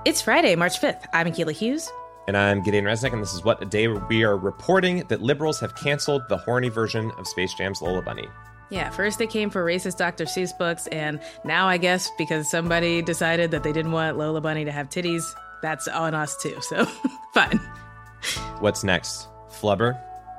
It's Friday, March 5th. I'm Akilah Hughes. And I'm Gideon Resnick, and this is What a Day we are reporting that liberals have canceled the horny version of Space Jam's Lola Bunny. Yeah, first they came for racist Dr. Seuss books, and now I guess because somebody decided that they didn't want Lola Bunny to have titties, that's on us too, so fine. What's next? Flubber?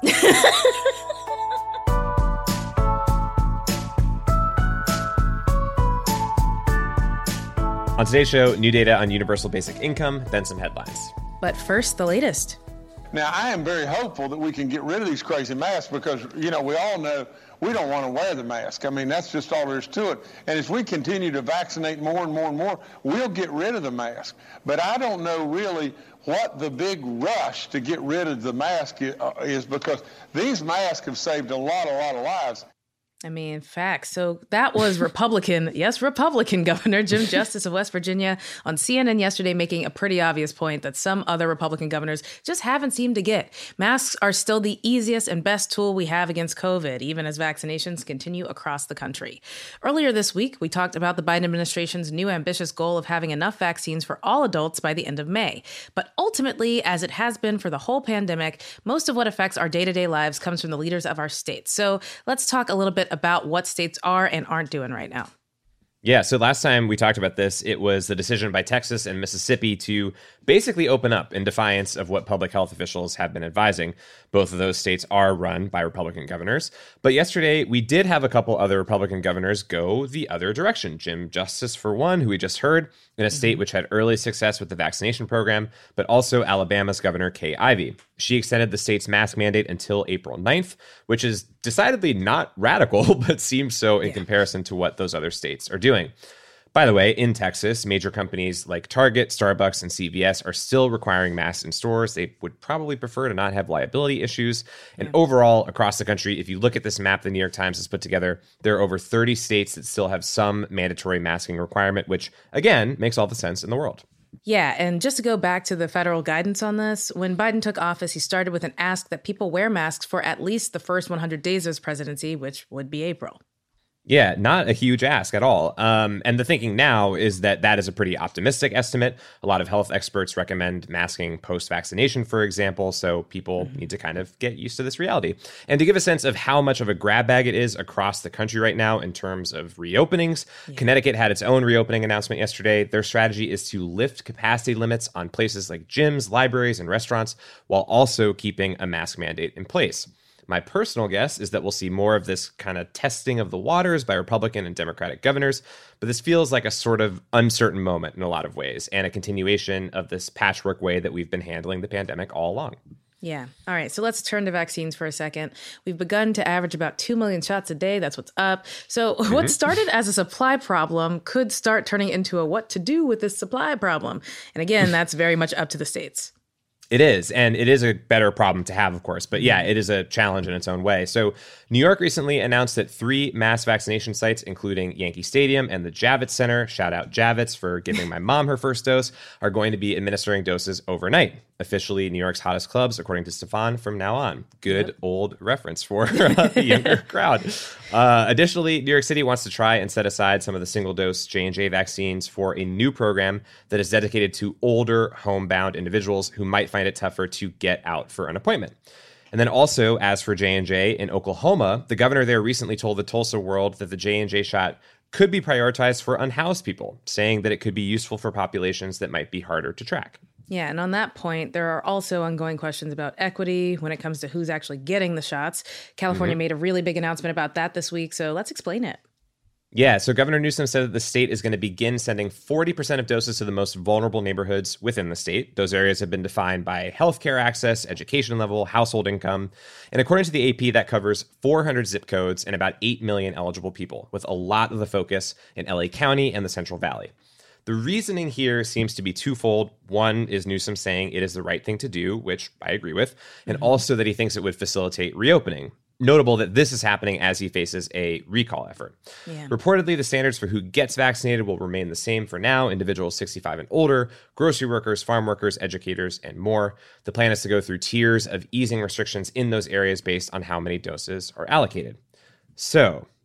On today's show, new data on universal basic income, then some headlines. But first, the latest. Now, I am very hopeful that we can get rid of these crazy masks because, we all know we don't want to wear the mask. I mean, that's just all there is to it. And as we continue to vaccinate more and more and more, we'll get rid of the mask. But I don't know really what the big rush to get rid of the mask is because these masks have saved a lot of lives. I mean, facts. So that was Republican Governor Jim Justice of West Virginia on CNN yesterday making a pretty obvious point that some other Republican governors just haven't seemed to get. Masks are still the easiest and best tool we have against COVID, even as vaccinations continue across the country. Earlier this week, we talked about the Biden administration's new ambitious goal of having enough vaccines for all adults by the end of May. But ultimately, as it has been for the whole pandemic, most of what affects our day-to-day lives comes from the leaders of our states. So let's talk a little bit about what states are and aren't doing right now. Yeah, so last time we talked about this, it was the decision by Texas and Mississippi to basically open up in defiance of what public health officials have been advising. Both of those states are run by Republican governors. But yesterday, we did have a couple other Republican governors go the other direction. Jim Justice, for one, who we just heard, in a state which had early success with the vaccination program, but also Alabama's Governor Kay Ivey. She extended the state's mask mandate until April 9th, which is decidedly not radical, but seems so in comparison to what those other states are doing. By the way, in Texas, major companies like Target, Starbucks, and CVS are still requiring masks in stores. They would probably prefer to not have liability issues. And overall, across the country, if you look at this map the New York Times has put together, there are over 30 states that still have some mandatory masking requirement, which, again, makes all the sense in the world. Yeah, and just to go back to the federal guidance on this, when Biden took office, he started with an ask that people wear masks for at least the first 100 days of his presidency, which would be April. Yeah, not a huge ask at all. And the thinking now is that that is a pretty optimistic estimate. A lot of health experts recommend masking post-vaccination, for example, so people need to kind of get used to this reality. And to give a sense of how much of a grab bag it is across the country right now in terms of reopenings, Connecticut had its own reopening announcement yesterday. Their strategy is to lift capacity limits on places like gyms, libraries, and restaurants, while also keeping a mask mandate in place. My personal guess is that we'll see more of this kind of testing of the waters by Republican and Democratic governors, but this feels like a sort of uncertain moment in a lot of ways and a continuation of this patchwork way that we've been handling the pandemic all along. Yeah. All right. So let's turn to vaccines for a second. We've begun to average about 2 million shots a day. That's what's up. So what started as a supply problem could start turning into a what to do with this supply problem. And again, that's very much up to the states. It is, and it is a better problem to have, of course. But yeah, it is a challenge in its own way. So New York recently announced that 3 mass vaccination sites, including Yankee Stadium and the Javits Center, shout out Javits for giving my mom her first dose, are going to be administering doses overnight. Officially New York's hottest clubs, according to Stefan, from now on. Good old reference for the younger crowd. Additionally, New York City wants to try and set aside some of the single-dose J&J vaccines for a new program that is dedicated to older, homebound individuals who might find it tougher to get out for an appointment. And then also, as for J&J in Oklahoma, the governor there recently told the Tulsa World that the J&J shot could be prioritized for unhoused people, saying that it could be useful for populations that might be harder to track. Yeah, and on that point, there are also ongoing questions about equity when it comes to who's actually getting the shots. California made a really big announcement about that this week, so let's explain it. Yeah, so Governor Newsom said that the state is going to begin sending 40% of doses to the most vulnerable neighborhoods within the state. Those areas have been defined by healthcare access, education level, household income. And according to the AP, that covers 400 zip codes and about 8 million eligible people, with a lot of the focus in LA County and the Central Valley. The reasoning here seems to be twofold. One is Newsom saying it is the right thing to do, which I agree with, and also that he thinks it would facilitate reopening. Notable that this is happening as he faces a recall effort. Yeah. Reportedly, the standards for who gets vaccinated will remain the same for now. Individuals 65 and older, grocery workers, farm workers, educators, and more. The plan is to go through tiers of easing restrictions in those areas based on how many doses are allocated. So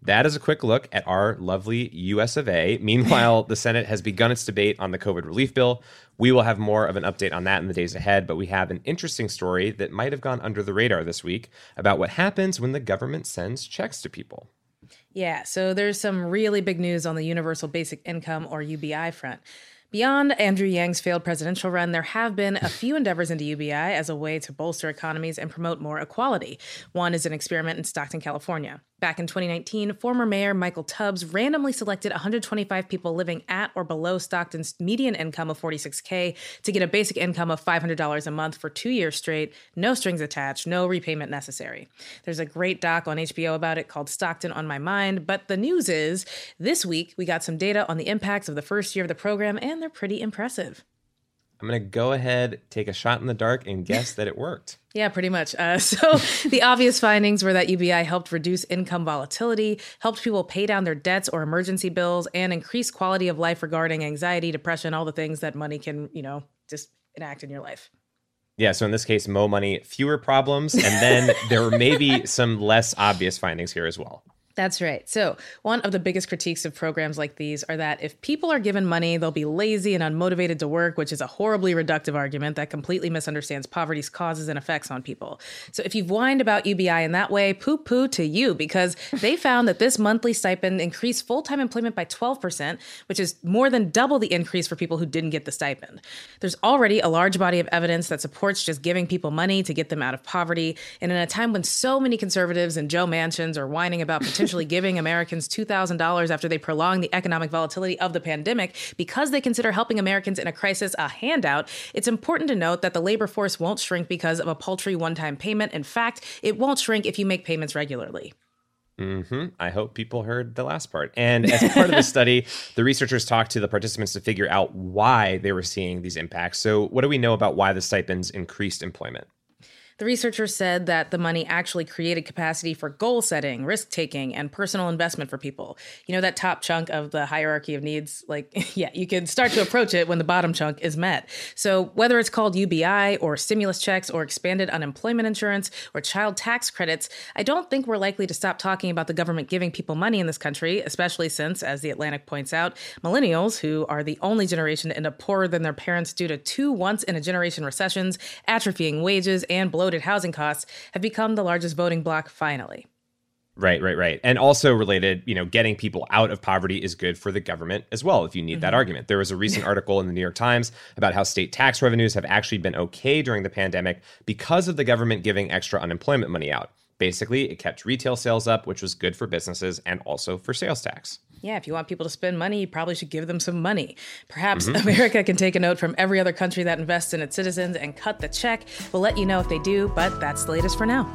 that is a quick look at our lovely US of A. Meanwhile, the Senate has begun its debate on the COVID relief bill. We will have more of an update on that in the days ahead, but we have an interesting story that might have gone under the radar this week about what happens when the government sends checks to people. Yeah, so there's some really big news on the Universal Basic Income, or UBI, front. Beyond Andrew Yang's failed presidential run, there have been a few endeavors into UBI as a way to bolster economies and promote more equality. One is an experiment in Stockton, California. Back in 2019, former Mayor Michael Tubbs randomly selected 125 people living at or below Stockton's median income of $46K to get a basic income of $500 a month for 2 years straight, no strings attached, no repayment necessary. There's a great doc on HBO about it called Stockton on My Mind, but the news is, this week we got some data on the impacts of the first year of the program, and they're pretty impressive. I'm going to go ahead, take a shot in the dark, and guess that it worked. Yeah, pretty much. So the obvious findings were that UBI helped reduce income volatility, helped people pay down their debts or emergency bills, and increase quality of life regarding anxiety, depression, all the things that money can, just enact in your life. Yeah, so in this case, more money, fewer problems, and then there were maybe some less obvious findings here as well. That's right. So one of the biggest critiques of programs like these are that if people are given money, they'll be lazy and unmotivated to work, which is a horribly reductive argument that completely misunderstands poverty's causes and effects on people. So if you've whined about UBI in that way, poo-poo to you, because they found that this monthly stipend increased full-time employment by 12%, which is more than double the increase for people who didn't get the stipend. There's already a large body of evidence that supports just giving people money to get them out of poverty. And in a time when so many conservatives and Joe Manchins are whining about potentially giving Americans $2,000 after they prolong the economic volatility of the pandemic because they consider helping Americans in a crisis a handout, it's important to note that the labor force won't shrink because of a paltry one-time payment. In fact, it won't shrink if you make payments regularly. I hope people heard the last part. And as part of the study, the researchers talked to the participants to figure out why they were seeing these impacts. So what do we know about why the stipends increased employment? The researchers said that the money actually created capacity for goal setting, risk taking, and personal investment for people. You know, that top chunk of the hierarchy of needs, you can start to approach it when the bottom chunk is met. So whether it's called UBI or stimulus checks or expanded unemployment insurance or child tax credits, I don't think we're likely to stop talking about the government giving people money in this country, especially since, as The Atlantic points out, millennials, who are the only generation to end up poorer than their parents due to 2 once-in-a-generation recessions, atrophying wages, and bloated housing costs, have become the largest voting bloc finally. Right. And also related, getting people out of poverty is good for the government as well, if you need that argument. There was a recent article in the New York Times about how state tax revenues have actually been okay during the pandemic because of the government giving extra unemployment money out. Basically, it kept retail sales up, which was good for businesses and also for sales tax. Yeah, if you want people to spend money, you probably should give them some money. Perhaps America can take a note from every other country that invests in its citizens and cut the check. We'll let you know if they do, but that's the latest for now.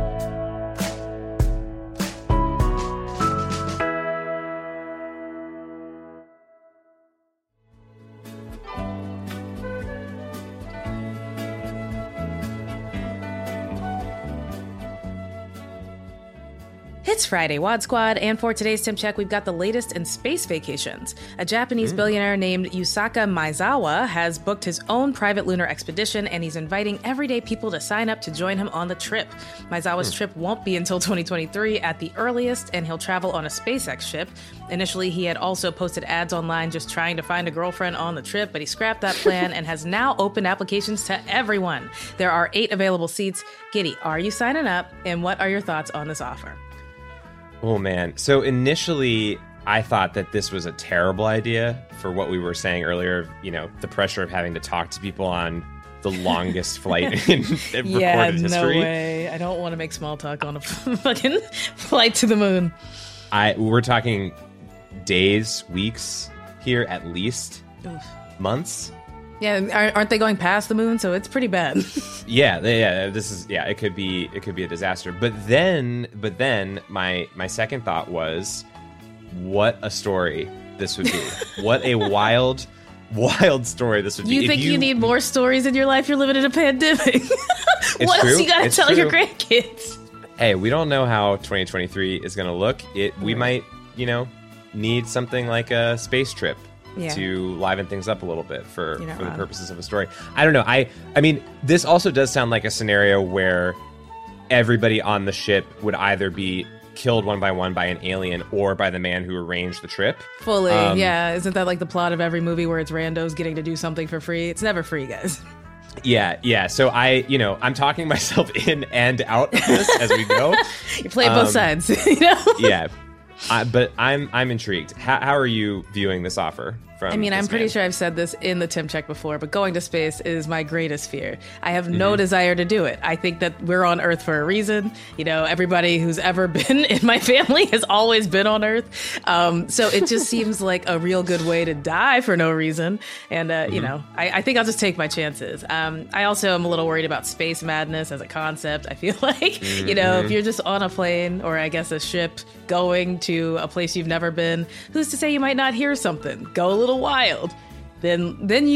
It's Friday, Wad Squad, and for today's Temp Check, we've got the latest in space vacations. A Japanese billionaire named Yusaka Maezawa has booked his own private lunar expedition, and he's inviting everyday people to sign up to join him on the trip. Maezawa's trip won't be until 2023 at the earliest, and he'll travel on a SpaceX ship. Initially, he had also posted ads online just trying to find a girlfriend on the trip, but he scrapped that plan and has now opened applications to everyone. There are 8 available seats. Giddy, are you signing up, and what are your thoughts on this offer? Oh, man. So initially, I thought that this was a terrible idea for what we were saying earlier, the pressure of having to talk to people on the longest flight in recorded history. No way. I don't want to make small talk on a fucking flight to the moon. We're talking days, weeks here at least, months. Yeah, aren't they going past the moon? So it's pretty bad. Yeah. It could be a disaster. But then my second thought was, what a story this would be. What a wild story this would be. You think you need more stories in your life? You're living in a pandemic. What else you got to tell your grandkids? Hey, we don't know how 2023 is going to look. We might, need something like a space trip. Yeah. To liven things up a little bit for the purposes of a story. I don't know. I mean, this also does sound like a scenario where everybody on the ship would either be killed one by an alien or by the man who arranged the trip. Fully, yeah. Isn't that like the plot of every movie where it's randos getting to do something for free? It's never free, guys. Yeah. So I'm talking myself in and out of this as we go. You play both sides, you know? Yeah. But I'm intrigued. How are you viewing this offer? I'm pretty sure I've said this in the Tim Check before, but going to space is my greatest fear. I have no desire to do it. I think that we're on Earth for a reason. You know, everybody who's ever been in my family has always been on Earth. So it just seems like a real good way to die for no reason. And, I think I'll just take my chances. I also am a little worried about space madness as a concept. I feel like, if you're just on a plane or I guess a ship going to a place you've never been, who's to say you might not hear something? Go a little wild, then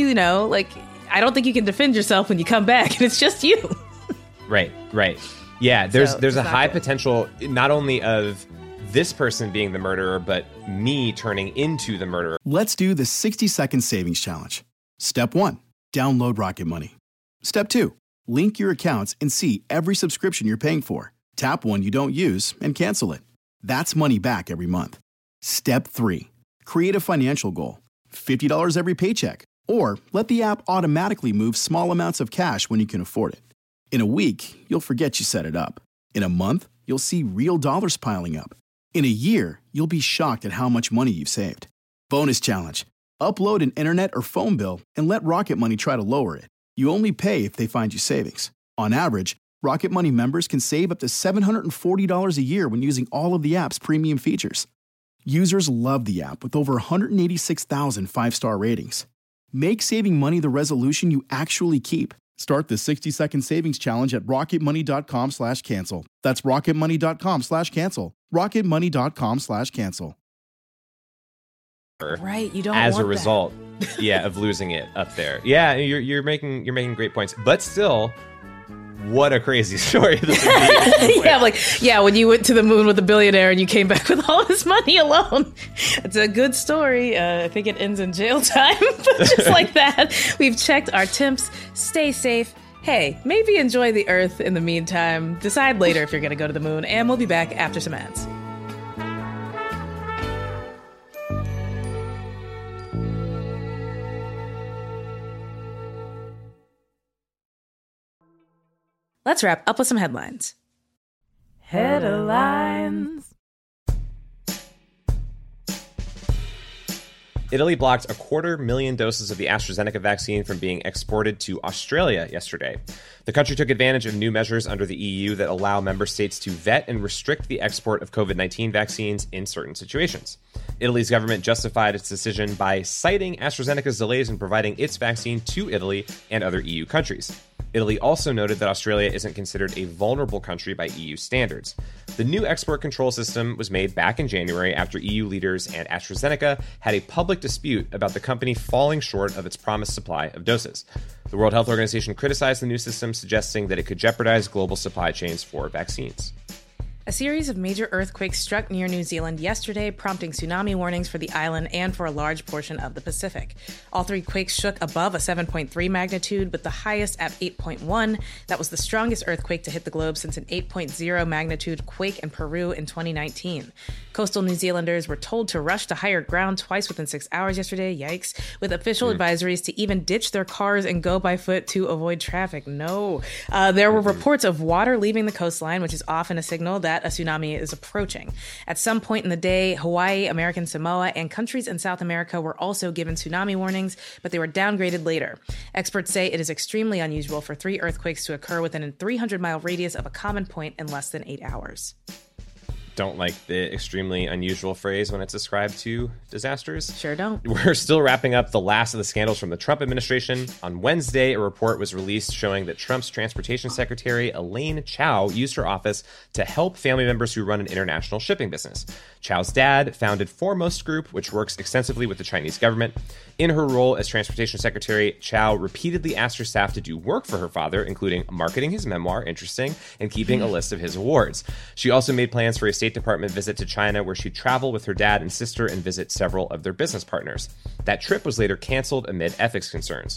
I don't think you can defend yourself when you come back and it's just you. Right. Yeah, there's a high potential not only of this person being the murderer, but me turning into the murderer. Let's do the 60-second savings challenge. Step 1, download Rocket Money. Step 2, link your accounts and see every subscription you're paying for. Tap one you don't use and cancel it. That's money back every month. Step 3, create a financial goal. $50 every paycheck, or let the app automatically move small amounts of cash when you can afford it. In a week, you'll forget you set it up. In a month, you'll see real dollars piling up. In a year, you'll be shocked at how much money you've saved. Bonus challenge. Upload an internet or phone bill and let Rocket Money try to lower it. You only pay if they find you savings. On average, Rocket Money members can save up to $740 a year when using all of the app's premium features. Users love the app with over 186,000 5-star ratings. Make saving money the resolution you actually keep. Start the 60-second savings challenge at rocketmoney.com/cancel. That's rocketmoney.com/cancel. rocketmoney.com/cancel. Right, you don't as want a result, of losing it up there. Yeah, you're making great points, but still. What a crazy story this would be. When you went to the moon with a billionaire and you came back with all his money alone. It's a good story. I think it ends in jail time. But just like that, we've checked our temps. Stay safe. Hey, maybe enjoy the Earth in the meantime. Decide later if you're going to go to the moon. And we'll be back after some ads. Let's wrap up with some headlines. Headlines. Italy blocked 250,000 doses of the AstraZeneca vaccine from being exported to Australia yesterday. The country took advantage of new measures under the EU that allow member states to vet and restrict the export of COVID-19 vaccines in certain situations. Italy's government justified its decision by citing AstraZeneca's delays in providing its vaccine to Italy and other EU countries. Italy also noted that Australia isn't considered a vulnerable country by EU standards. The new export control system was made back in January after EU leaders and AstraZeneca had a public dispute about the company falling short of its promised supply of doses. The World Health Organization criticized the new system, suggesting that it could jeopardize global supply chains for vaccines. A series of major earthquakes struck near New Zealand yesterday, prompting tsunami warnings for the island and for a large portion of the Pacific. All three quakes shook above a 7.3 magnitude, with the highest at 8.1. That was the strongest earthquake to hit the globe since an 8.0 magnitude quake in Peru in 2019. Coastal New Zealanders were told to rush to higher ground twice within 6 hours yesterday, yikes, with official advisories to even ditch their cars and go by foot to avoid traffic. No. There were reports of water leaving the coastline, which is often a signal that a tsunami is approaching. At some point in the day, Hawaii, American Samoa, and countries in South America were also given tsunami warnings, but they were downgraded later. Experts say it is extremely unusual for 3 earthquakes to occur within a 300-mile radius of a common point in less than 8 hours. Don't like the extremely unusual phrase when it's ascribed to disasters. Sure don't. We're still wrapping up the last of the scandals from the Trump administration. On Wednesday, a report was released showing that Trump's transportation secretary, Elaine Chao, used her office to help family members who run an international shipping business. Chao's dad founded Foremost Group, which works extensively with the Chinese government. In her role as transportation secretary, Chao repeatedly asked her staff to do work for her father, including marketing his memoir, interesting, and keeping a list of his awards. She also made plans for a State Department visit to China, where she'd travel with her dad and sister and visit several of their business partners. That trip was later canceled amid ethics concerns.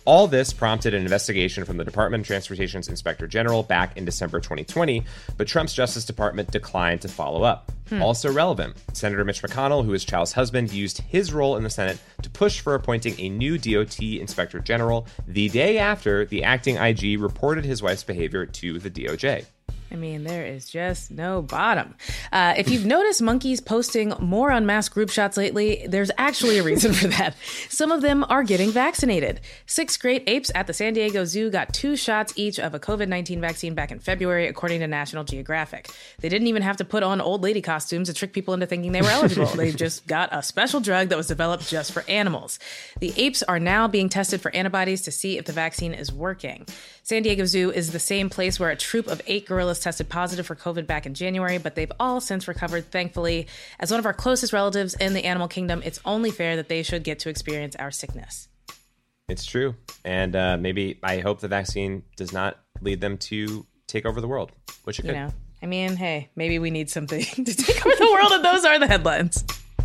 All this prompted an investigation from the Department of Transportation's Inspector General back in December 2020, but Trump's Justice Department declined to follow up. Also relevant, Senator Mitch McConnell, who is Chow's husband, used his role in the Senate to push for appointing a new DOT Inspector General the day after the acting IG reported his wife's behavior to the DOJ. I mean, there is just no bottom. If you've noticed monkeys posting more unmasked group shots lately, there's actually a reason for that. Some of them are getting vaccinated. 6 great apes at the San Diego Zoo got 2 shots each of a COVID-19 vaccine back in February, according to National Geographic. They didn't even have to put on old lady costumes to trick people into thinking they were eligible. They just got a special drug that was developed just for animals. The apes are now being tested for antibodies to see if the vaccine is working. San Diego Zoo is the same place where a troop of 8 gorillas tested positive for COVID back in January, but they've all since recovered, thankfully. As one of our closest relatives in the animal kingdom, it's only fair that they should get to experience our sickness. It's true. And maybe I hope the vaccine does not lead them to take over the world, which it could. You know, I mean, hey, maybe we need something to take over the world, and those are the headlines.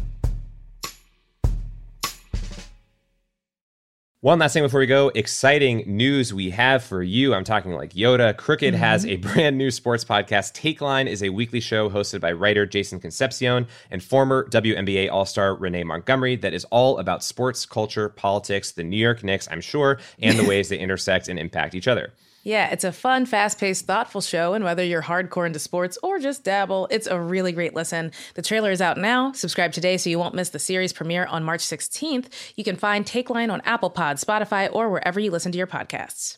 One last thing before we go, exciting news we have for you. I'm talking like Yoda. Crooked has a brand new sports podcast. Take Line is a weekly show hosted by writer Jason Concepcion and former WNBA All-Star Renee Montgomery that is all about sports, culture, politics, the New York Knicks, I'm sure, and the ways they intersect and impact each other. Yeah, it's a fun, fast-paced, thoughtful show, and whether you're hardcore into sports or just dabble, it's a really great listen. The trailer is out now. Subscribe today so you won't miss the series premiere on March 16th. You can find Take Line on Apple Pod, Spotify, or wherever you listen to your podcasts.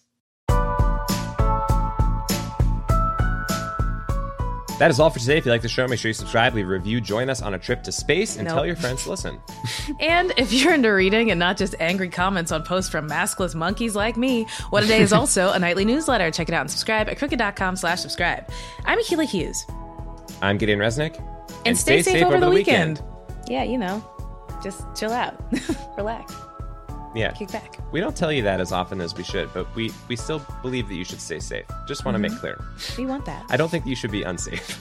That is all for today. If you like the show, make sure you subscribe, leave a review, join us on a trip to space, and tell your friends to listen. And if you're into reading and not just angry comments on posts from maskless monkeys like me, What a Day is also a nightly newsletter. Check it out and subscribe at crooked.com/subscribe. I'm Akila Hughes. I'm Gideon Resnick. And stay safe over the weekend. Yeah, you know, just chill out. Relax. Yeah. Kick back. We don't tell you that as often as we should, but we still believe that you should stay safe. Just want to make clear. We want that. I don't think you should be unsafe.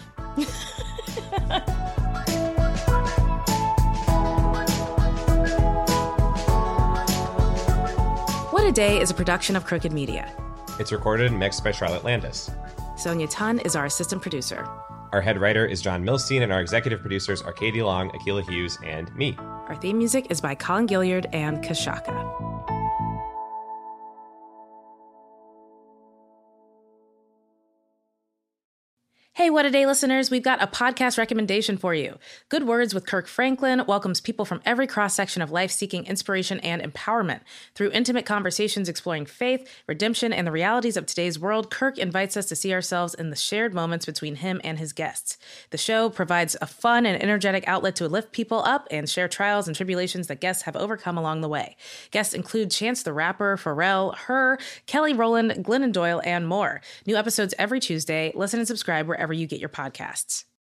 What a Day is a production of Crooked Media. It's recorded and mixed by Charlotte Landis. Sonia Tun is our assistant producer. Our head writer is John Milstein, and our executive producers are Katie Long, Akila Hughes, and me. Our theme music is by Colin Gilliard and Kashaka. Hey, What a Day listeners, we've got a podcast recommendation for you. Good Words with Kirk Franklin welcomes people from every cross-section of life seeking inspiration and empowerment. Through intimate conversations exploring faith, redemption, and the realities of today's world, Kirk invites us to see ourselves in the shared moments between him and his guests. The show provides a fun and energetic outlet to lift people up and share trials and tribulations that guests have overcome along the way. Guests include Chance the Rapper, Pharrell, Her, Kelly Rowland, Glennon Doyle, and more. New episodes every Tuesday. Listen and subscribe wherever you get your podcasts.